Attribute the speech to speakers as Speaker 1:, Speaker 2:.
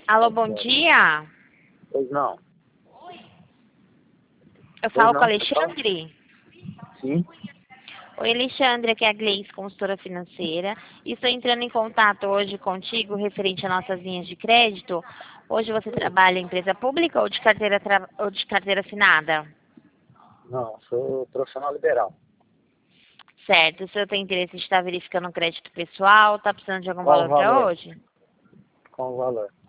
Speaker 1: Alô, bom dia.
Speaker 2: Pois não.
Speaker 1: Eu
Speaker 2: Pois
Speaker 1: falo
Speaker 2: não,
Speaker 1: com o
Speaker 2: você fala?
Speaker 1: Alexandre.
Speaker 2: Sim.
Speaker 1: Oi, Alexandre, aqui é a Gleice, consultora financeira. E estou entrando em contato hoje contigo referente a nossas linhas de crédito. Hoje você trabalha em empresa pública ou ou de carteira assinada?
Speaker 2: Não, sou profissional liberal.
Speaker 1: Certo. O senhor tem interesse em estar verificando o crédito pessoal? Está precisando de algum
Speaker 2: Qual o
Speaker 1: valor para
Speaker 2: valor?
Speaker 1: hoje?
Speaker 2: Qual o valor?